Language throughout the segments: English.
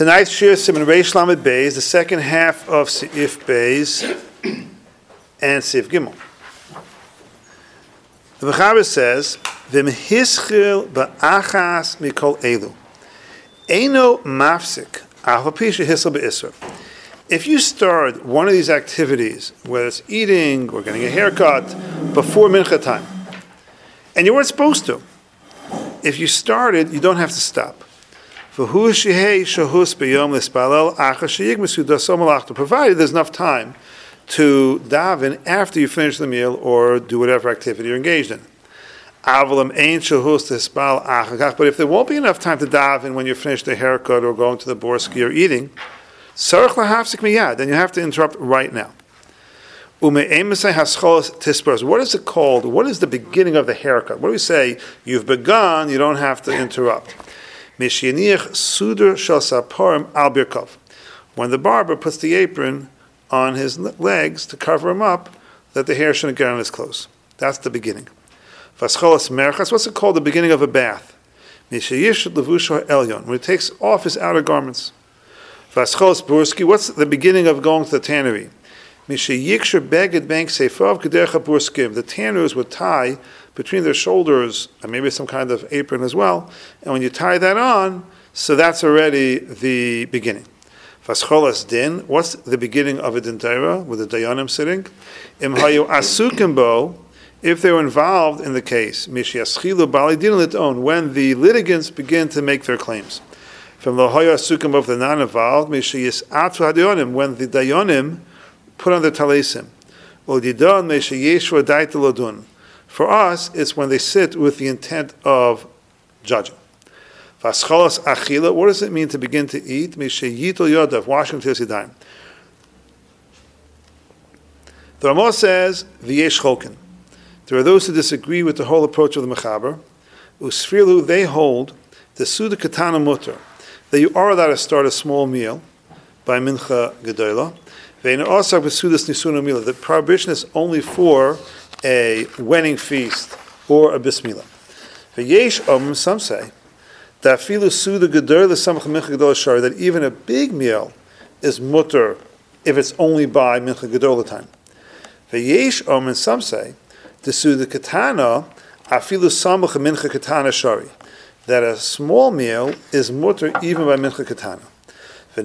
Tonight's Shir Siman Reish Lamed Beis, the second half of Seif Beis and Seif Gimel. The Mechaber says, "V'mhischil ba'achas mikol elu, eino mafsik afapisha hisel be'isra." If you start one of these activities, whether it's eating or getting a haircut, before mincha time, and you weren't supposed to, if you started, you don't have to stop. Provided there's enough time to daven after you finish the meal or do whatever activity you're engaged in. But if there won't be enough time to daven when you finish the haircut or going to the borski or eating, then you have to interrupt right now. What is it called? What is the beginning of the haircut? What do we say? You've begun, you don't have to interrupt. When the barber puts the apron on his legs to cover him up, that the hair shouldn't get on his clothes. That's the beginning. What's it called? The beginning of a bath. When he takes off his outer garments. What's the beginning of going to the tannery? The tanners would tie between their shoulders and maybe some kind of apron as well. And when you tie that on, so that's already the beginning. What's the beginning of a din Torah with the dayanim sitting? If they were involved in the case, when the litigants begin to make their claims. From the asukim of the non-involved, when the dayanim put on the talesim. For us, it's when they sit with the intent of judging. What does it mean to begin to eat? Washing till yadayim. The Ramah says, "V'yesh cholkin." There are those who disagree with the whole approach of the Mechaber. Usfirlu, they hold the suda katana mutter, that you are allowed to start a small meal by mincha gedola. The prohibition is only for a wedding feast or a bismillah. Some say that even a big meal is mutter if it's only by mincha gedola time. And some say the suda katana afilu samach mincha katana shari, that a small meal is mutter even by mincha katana. The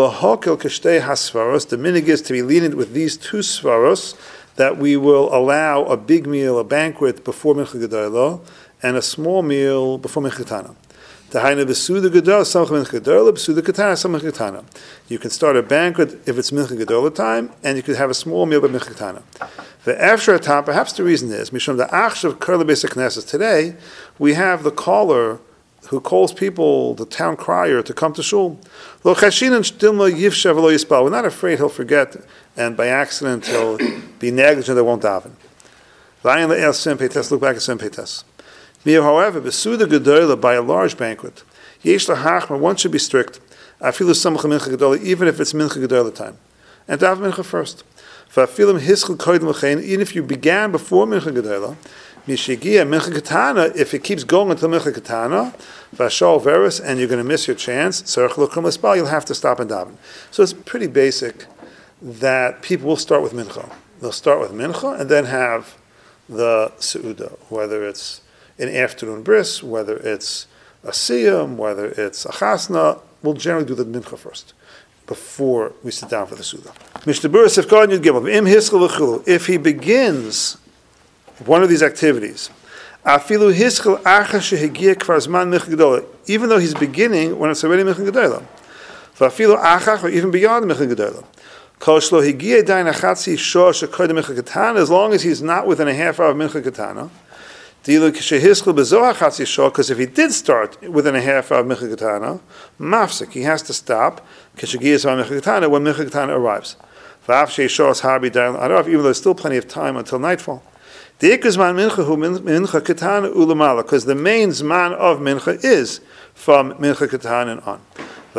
minig is to be lenient with these two svaros, that we will allow a big meal, a banquet before mincha gedola, and a small meal before mincha katana. You can start a banquet if it's mincha gedola time, and you could have a small meal by mincha katana. Perhaps the reason is today we have the caller who calls people, the town crier, to come to shul. We're not afraid he'll forget, and by accident he'll be negligent and won't daven. Look back at Simpetes. However, by a large banquet, one should be strict, even if it's mincha gedola time, and daven mincha first. Even if you began before mincha gedola, if it keeps going until mincha katana, and you're going to miss your chance, you'll have to stop and daven. So it's pretty basic that people will start with mincha. They'll start with mincha and then have the seuda, whether it's an afternoon bris, whether it's a siyum, whether it's a chasna. We'll generally do the mincha first before we sit down for the seuda. If he begins one of these activities, even though he's beginning when it's already mincha gedola, or even beyond mincha gedola, as long as he's not within a half hour of mincha katana, because if he did start within a half hour of mincha katana, mafsik, he has to stop when mincha katana arrives. Even though there's still plenty of time until nightfall. Because the main zman of mincha is from mincha katana and on.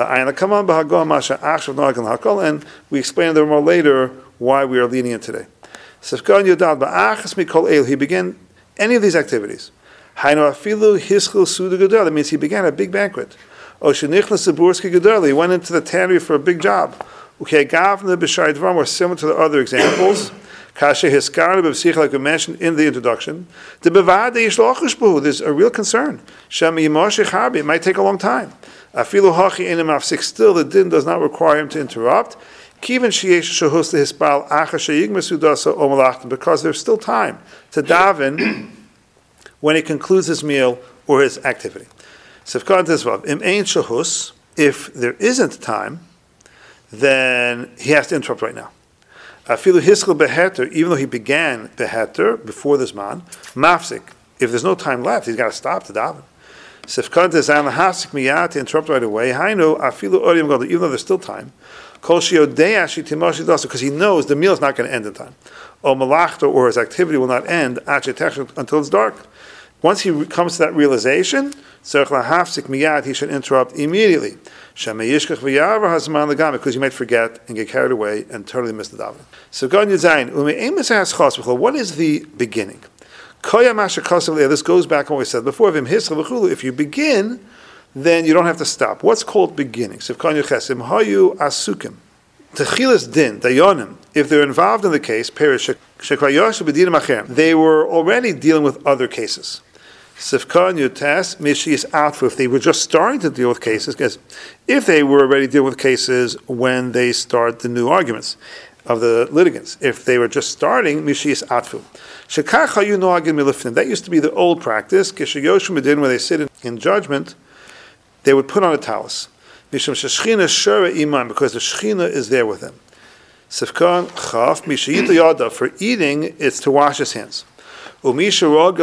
And we explain there more later why we are lenient today. He began any of these activities. That means he began a big banquet. Shenichnas Burski Gedola. He went into the tannery for a big job. Okay, Gavna B'Shai Dvarim were similar to the other examples. Kasher Hiskar B'Psicha, like we mentioned in the introduction. The Bevada Yishlochush Buhu, there's a real concern. Shemi Yimoshech Harbi, it might take a long time. Afilu Hachi Enim Afsik, still the din does not require him to interrupt. Kivin Sheyesh Shahus Hispal Acha Sheyigmas Udasa Omalachtim, because there's still time to daven when he concludes his meal or his activity. Sefkan Tezvav, Im Ein Shahus, if there isn't time, then he has to interrupt right now. Afilu Hiskel Beheter, even though he began Beheter before this man, Mafsik, if there's no time left, he's got to stop to daven. Sefkan Tezan Lahasik Miyat, to interrupt right away. Hainu Afilu Oriam Gadol, even though there's still time. Kol Shiodei Ashi Timoshi Dasa, because he knows the meal is not going to end in time. O Malachta, or his activity will not end until it's dark. Once he comes to that realization, he should interrupt immediately. Because you might forget and get carried away and totally miss the davening. So what is the beginning? This goes back to what we said before. If you begin, then you don't have to stop. What's called beginning? If they're involved in the case, they were already dealing with other cases. Sifkan Yutas, Mishis Atfu, if they were just starting to deal with cases, because if they were already dealing with cases when they start the new arguments of the litigants, if they were just starting, Mishis Atfu. That used to be the old practice, where they sit in judgment, they would put on a talus. Because the Shechina is there with them. Sifkan Chaf, Mishayita Yada, for eating, it's to wash his hands. Some people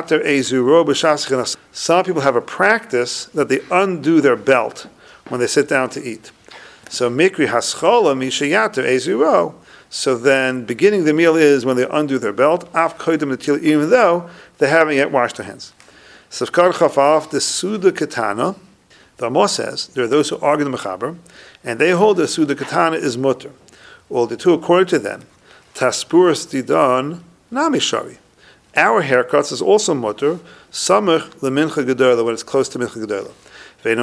have a practice that they undo their belt when they sit down to eat. So mikri haschola mishayater ezuro. So then beginning the meal is when they undo their belt, even though they haven't yet washed their hands. Safkar chafaf the suda katana. The Amos says there are those who argue the mechaber, and they hold the suda katana is mutter. Well, the two according to them, taspurus didan namishari. Our haircuts is also mutter, samach lemincha gedola, when it's close to mincha gedola. The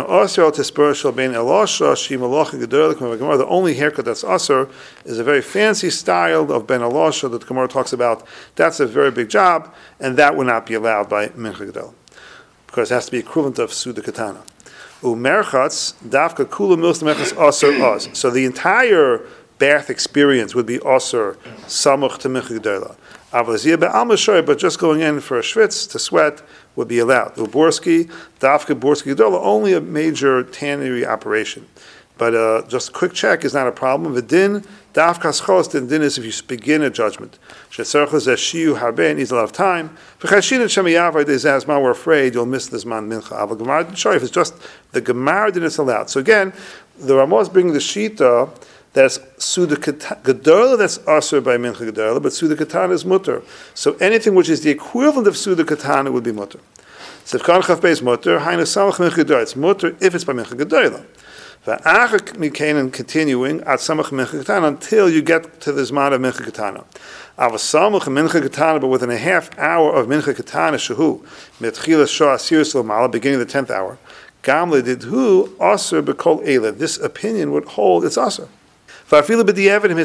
only haircut that's asur is a very fancy style of ben alosha that the Gemara talks about. That's a very big job, and that would not be allowed by mincha gedola, because it has to be equivalent of suda katana. Umerchatz dafka kula mils merchatz asur os. So the entire bath experience would be asur samach to mincha gedola. But just going in for a schwitz, to sweat, would be allowed. Uborski, dafka, borski, gedola, only a major tannery operation. But just a quick check is not a problem. V'din, dafka scholos, the din is if you begin a judgment. Shetzarchos eshiu harbe, needs a lot of time. V'chashin and shemiyavai dezazma, we're afraid you'll miss this man mincha. Aval gemar din shorif, it's just the gemar din is allowed. So again, the Ramos bring the shita, that's Suda Gedola, that's Asur by Mincha Gedola, but Suda Katana is Mutter. So anything which is the equivalent of Suda Katana would be Mutter. Sefkan Chaf Beis Mutter, Hainu Samach Mincha Gedola. It's Mutter if it's by Mincha Gedola. Va'achak Mikain continuing at Samach Mincha Katana until you get to the Zman of Mincha Katana. Avasamach Mincha Katana, but within a half hour of Mincha Katana, Shahu, Metchila Shah Asiris Lamala, beginning of the 10th hour, Gamle did who Asur Bekol Eila. This opinion would hold it's Asur. And even if you did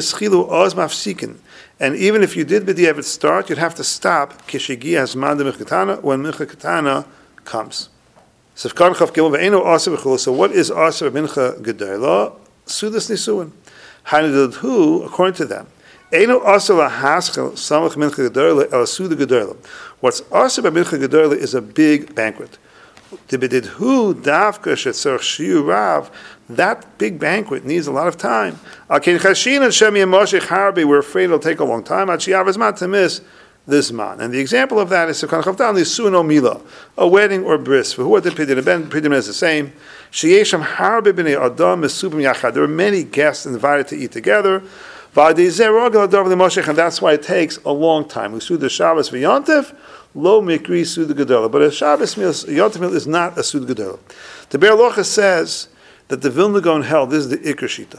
b'diavad start, you'd have to stop when mincha katana comes. So what is asur mincha gedola? Sudas nisuin. Who, according to them, what's asur by mincha gedola is a big banquet. That big banquet needs a lot of time. We're afraid it'll take a long time. To miss this man. And the example of that is a wedding or bris. For who are the pidyon is the same. There are many guests invited to eat together. And that's why it takes a long time. We the Shabbos v'yontif, lo mikri suda gedola. But a Shabbos meal, yontif meal is not a suda gedola. The Be'er Locha says that the Vilna Gaon held, this is the Iker Shita.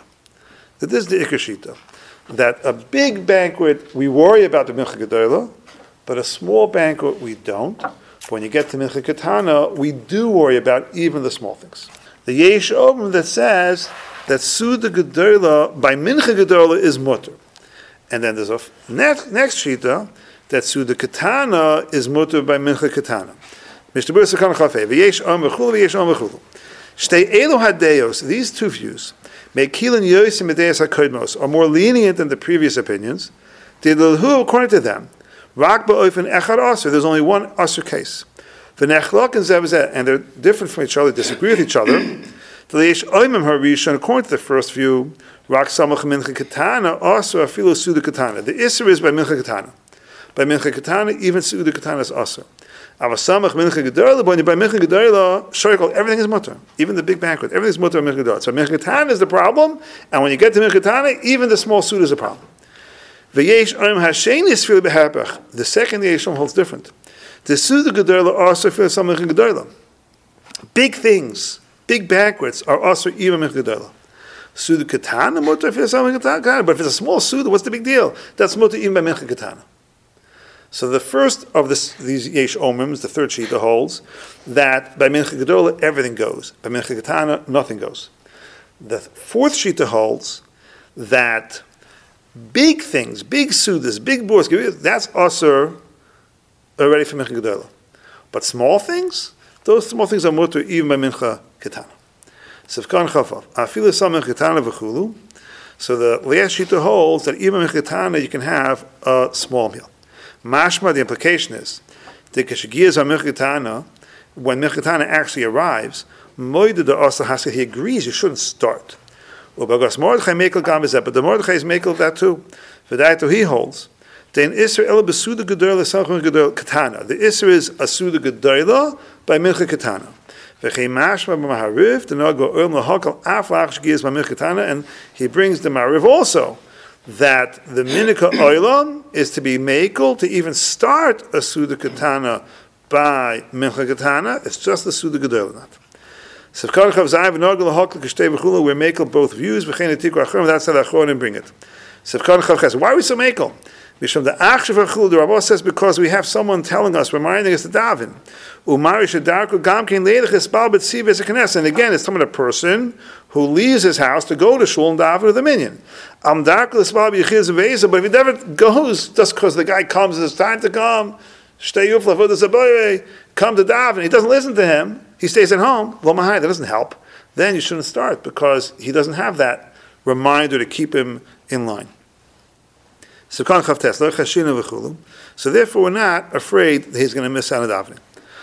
That a big banquet, we worry about the Mincha Gedola, but a small banquet, we don't. When you get to Mincha Katana, we do worry about even the small things. The Yesh Omrim that says that Suda Gedola by Mincha Gedola is mutter. And then there's a next shita that Suda Katana is mutter by Mincha Katana. Mr. Bursa Kan Chafei, V'yesh Om V'chulu, V'yesh Om V'chulu. Shtei Elu Hadeos, these two views, make Kilin Yosim Medeas HaKodmos, are more lenient than the previous opinions. Who, according to them, Rak Ba'ofen Echad Aser, there's only one Aser case. V'nechlok and Zevzeh, and they're different from each other, disagree with each other. V'yesh Oimim HaRishon, according to the first view, Rak Samach Mincha Katana, Aser Afilo Suda Katana. The Isser is by Mincha Katana. By Mincha Katana, even Suda Katana is Aser. Avasamach Mincha Gedola, but by Mincha Gedola, Shorikol, everything is mutter. Even the big banquet, everything is mutter by Mincha Gedola. So Mincha Katana is the problem, and when you get to Mincha Katana, even the small suit is a problem. V'yesh Oim Hashem is feel behapach. The second Yesh Om holds different. The Suda Gedola also feels some Mincha Gedola. Big things, big banquets are also even Mincha Gedola. Suda Katana mutter feels some Mincha Katana, but if it's a small suda, what's the big deal? That's mutter even by Mincha Katana. So the first of these Yesh Omrims, the third shita, holds that by Mincha Gedola everything goes. By Mincha Katana nothing goes. The fourth shita holds that big things, big sudas, big boars, that's also already for Mincha Gedola. But small things, those small things are mutter even by Mincha Katana. Sefkan Chafav, Afilu Sam Mincha Katana v'chulu. So the last shita holds that even Mincha Katana you can have a small meal. Mashma, the implication is that when Mincha Katana actually arrives, he agrees you shouldn't start. But the Mordechai is makel that too. He holds. The Isser is a Suda Gedola by Mincha Katana. And he brings the Mariv also, that the Minika Oilam is to be makel to even start a Suda Katana by Mincha Katana. It's just the Suda Gedola not. We're makel both views. That's how the Achronim bring it. Why are we so makel? The Rabbah says because we have someone telling us, reminding us to daven. And again, it's talking about a person who leaves his house to go to shul and daven with a minyan. But if he never goes, just because the guy comes, it's time to come, come to daven, he doesn't listen to him, he stays at home, that doesn't help. Then you shouldn't start because he doesn't have that reminder to keep him in line. So therefore we're not afraid that he's going to miss out on davening.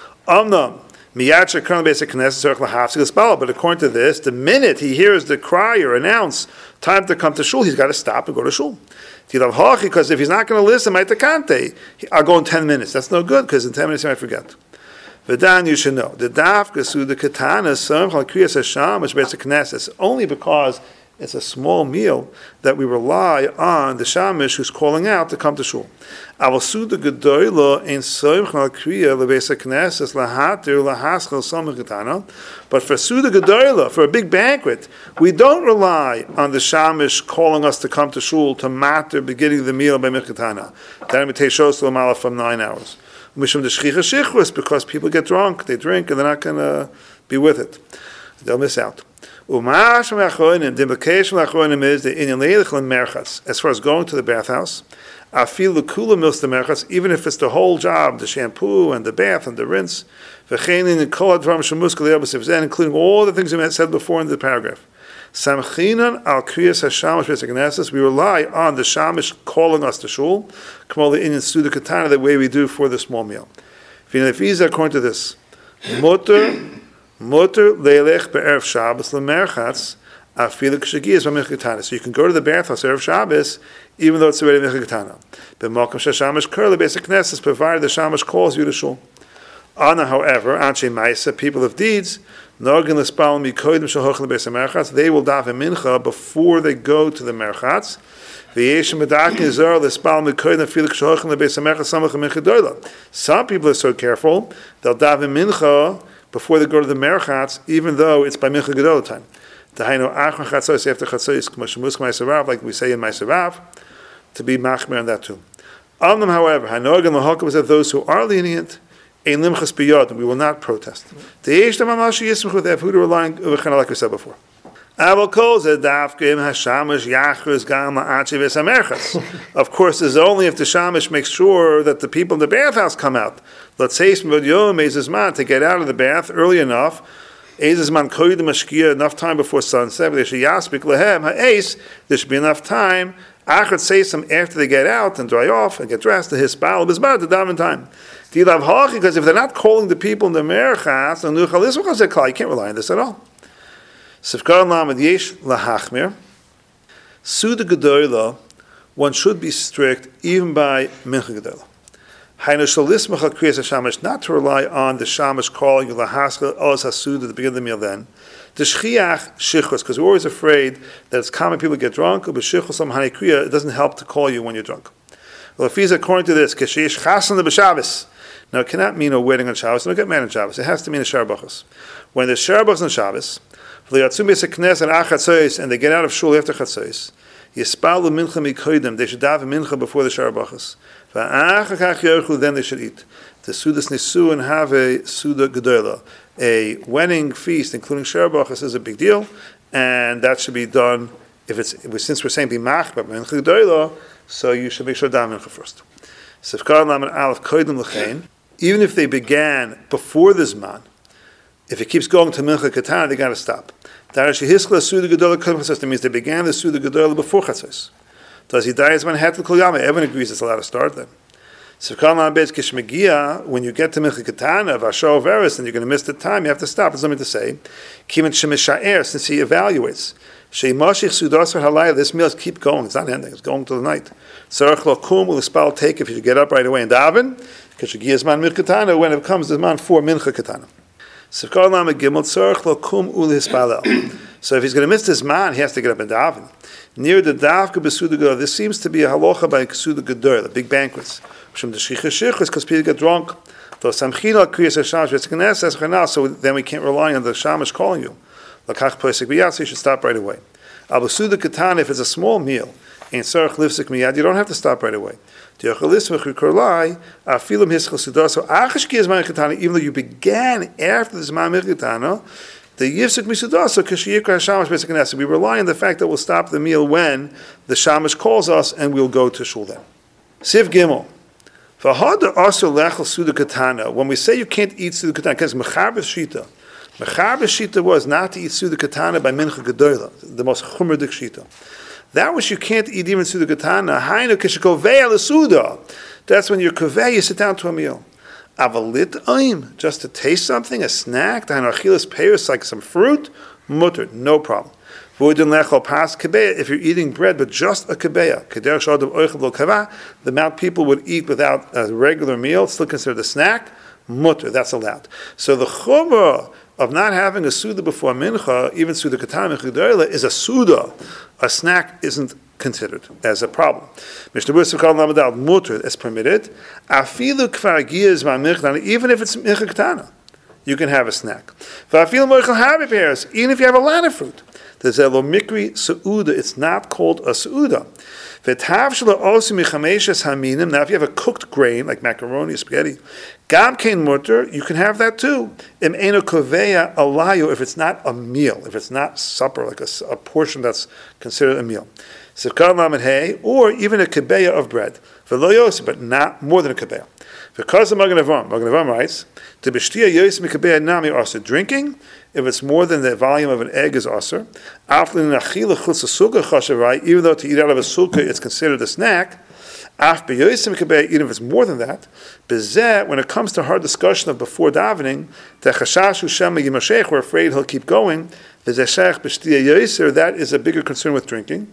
But according to this, the minute he hears the crier announce time to come to shul, he's got to stop and go to shul. Because if he's not going to listen, I'll go in 10 minutes. That's no good because in 10 minutes he might forget. V'dan, you should know the dafka suda katana some kriyas hasham which makes a knesses only because it's a small meal that we rely on the shamish who's calling out to come to shul. Aval suda gedola ein soim chal kriya lebeis knesses lahatir lahaschel samach katana. But for suda gedola, for a big banquet, we don't rely on the shamish calling us to come to shul to matter beginning of the meal by mikatana. That imitates from 9 hours. Because people get drunk, they drink, and they're not going to be with it. They'll miss out. The implication of is the as far as going to the bathhouse, even if it's the whole job, the shampoo and the bath and the rinse, including all the things we said before in the paragraph. We rely on the shamish calling us to shul, the way we do for the small meal. According to this, mutter leilech be'erev Shabbos lemerchatz afilu k'shagias b'mechikatana. So you can go to the bathhouse erev Shabbos, even though it's already mechikatana. B'malkam shashamish kurla basic knesses, provided the shamish calls you to shul. Ana, however, anshe ma'isa, people of deeds, they will daven mincha before they go to the merchatz. Some people are so careful, they'll daven mincha before they go to the merchatz, even though it's by mincha gedola time. Like we say in Maiserav, to be machmer on that too. However, is that those who are lenient, Ein limchas biyad, we will not protest. The Eish the Mamashi Yismach with Efuda relying, like we said before. Of course, it's only if the shamish makes sure that the people in the bathhouse come out. Let's say to get out of the bath early enough, enough time before sunset. There should be enough time. After they get out and dry off and get dressed, to his bal to daven time. Because if they're not calling the people in the merchas, you can't rely on this at all. Sifkar Lamed Yesh Lahachmir. Suda Gedola, one should be strict even by Mincha Gedola. Hainu Shalismacha Kriyas HaShamash, not to rely on the Shamash calling you Lahaska Oz HaSuda at the beginning of the meal then. The Shchiach Shichus, because we're always afraid that it's common people get drunk, but Shichus Amhani Kriya, it doesn't help to call you when you're drunk. Well, if he's according to this, Keshish Chasan the B'Shabbos. Now, it cannot mean a wedding on Shabbos, don't get married on Shabbos. It has to mean a Sharbachas. When there's Sharbachas on Shabbos, and they get out of shul after chatzos, yispalu mincha mikodim. They should daven mincha before the sharbachas. Then they should eat. The sudas nisu and have a suda gedola. A wedding feast, including sharbachas, is a big deal, and that should be done. Since we're saying bimach but mincha gedola, so you should make sure daven mincha first. Sifkar lamed aleph kodim l'chein. Even if they began before the zman, if it keeps going to Mincha Katana, they got to stop. That means they began the Suda Gedola before Chatzos. Does he die as man had to Kol Yama? Everyone agrees it's allowed to start then. So when you get to Mincha Katana, Vasho Veris, and you're going to miss the time, you have to stop. There's something to say. Since he evaluates, this meal keep going. It's not ending. It's going till the night. Take if you get up right away and daven. When it comes to the man for Mincha Katana. So if he's going to miss this man, he has to get up and daven. Near the davka besuda gedola, this seems to be a halacha by suda gedola, the big banquets. Because people get drunk. So then we can't rely on the shamash calling you. So you should stop right away. If it's a small meal, you don't have to stop right away. Even though you began after the Zman Mirkatana, the Yifsik Misudasa, Kashiyikra Shamash Besikhanesa, we rely on the fact that we'll stop the meal when the Shamash calls us and we'll go to Shul then. Siv Gimel. When we say you can't eat Suda Katana, because Mechabes Shita. Mechabes Shita was not to eat Suda Katana by Mincha Gedola, the most chumradik Shita. That which you can't eat even Suda Katana, Hainu Kishakovei al Suda. That's when you're kovei, you sit down to a meal. Avalit oim, just to taste something, a snack, achilas peiros, like some fruit, mutter, no problem. If you're eating bread, but just a kebeya, the amount people would eat without a regular meal, still considered a snack, mutter, that's allowed. So the chumrah of not having a suda before mincha, even suda katana mincha is a suda. A snack isn't considered as a problem. Mishnah Berurah called lamadal mutter is permitted. Afilu kvar giyaz mincha, even if it's mincha katana, you can have a snack. Va'afilu moichel habi pears, even if you have a lot of fruit. There's a lo mikri seuda. It's not called a seuda. Now, if you have a cooked grain like macaroni or spaghetti, gam kein mutter, you can have that too. Im eno koveya alayo, if it's not a meal, if it's not supper, like a portion that's considered a meal. Sivkar lamed hay, or even a kebeya of bread. But not more than a kebeya. Because of Magen Avraham writes, to b'shtia yos mikebeya nami also drinking. If it's more than the volume of an egg is aser. Even though to eat out of a sukkah it's considered a snack. Even if it's more than that. When it comes to hard discussion of before davening, we're afraid he'll keep going. That is a bigger concern with drinking.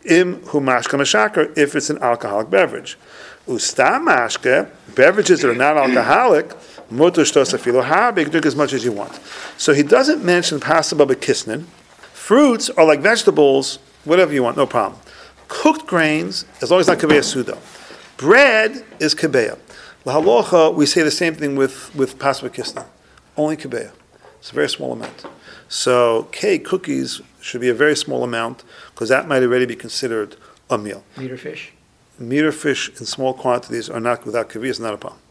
If it's an alcoholic beverage. Beverages that are not alcoholic, drink as much as you want. So he doesn't mention possible bekisnin. Fruits are like vegetables, whatever you want, no problem. Cooked grains, as long as not kabeya suda. Bread is kabeya. Lahalocha, we say the same thing with possible bekisnin. Only kabeya. It's a very small amount. So cake, cookies should be a very small amount because that might already be considered a meal. Meat or fish? Meat or fish in small quantities are not without kabeya, is not a problem.